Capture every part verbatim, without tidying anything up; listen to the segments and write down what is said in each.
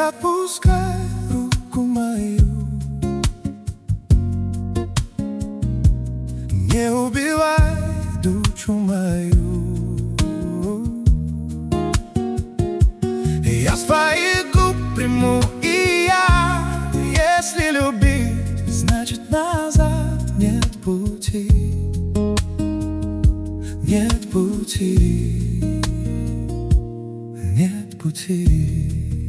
отпускай руку мою, не убивай душу мою. Я с твоих губ приму и я, если любить, значит назад нет пути, нет пути, нет пути.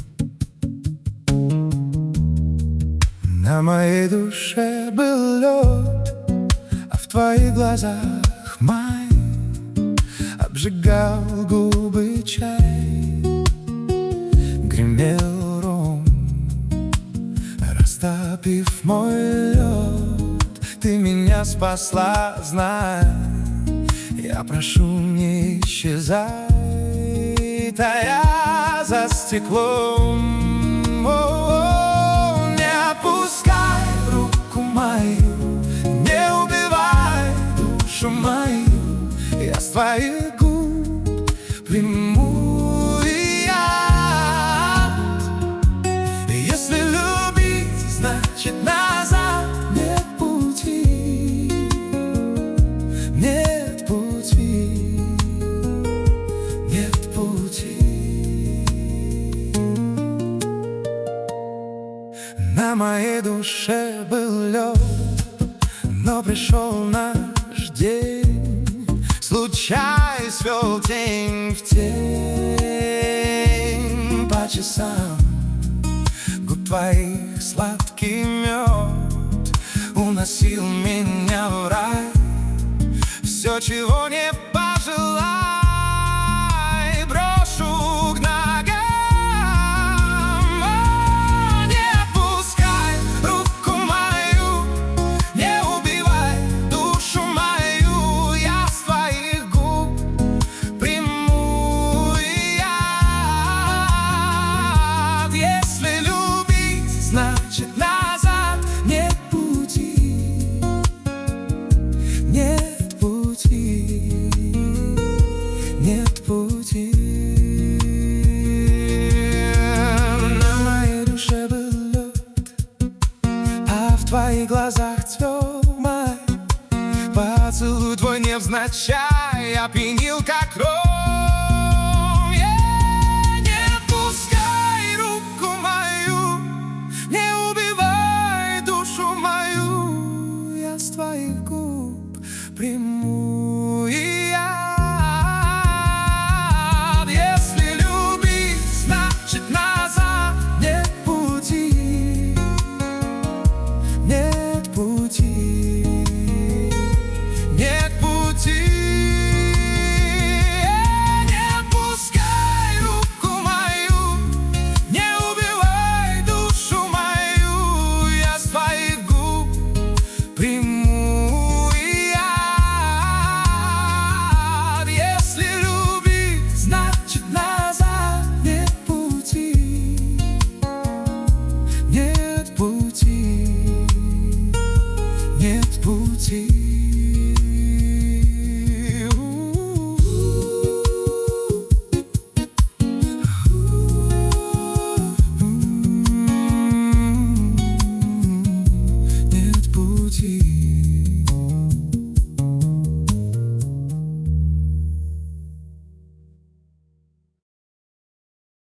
На моей душе был лед, а в твоих глазах май обжигал губы чай, гремел ром, растопив мой лед. Ты меня спасла, знай, я прошу, не исчезай, тая за стеклом. О-о-о, не отпускай руку мою, не убивай душу мою. Я с твоих губ приму яд. Если любить, значит назад нет пути, нет пути, нет пути. На моей душе был лед, но пришел наш день. Случай свел тень в тень. По часам губ твоих сладкий мед уносил меня в рай. Все, чего не пожелай, брошу к ногам. О, не отпускай руку мою, не убивай душу мою. Я с твоих губ приму яд. Если любить, значит назад нет пути, нет пути, нет пути. На моей душе был лед, а в твоих глазах цвел май. Поцелуй твой невзначай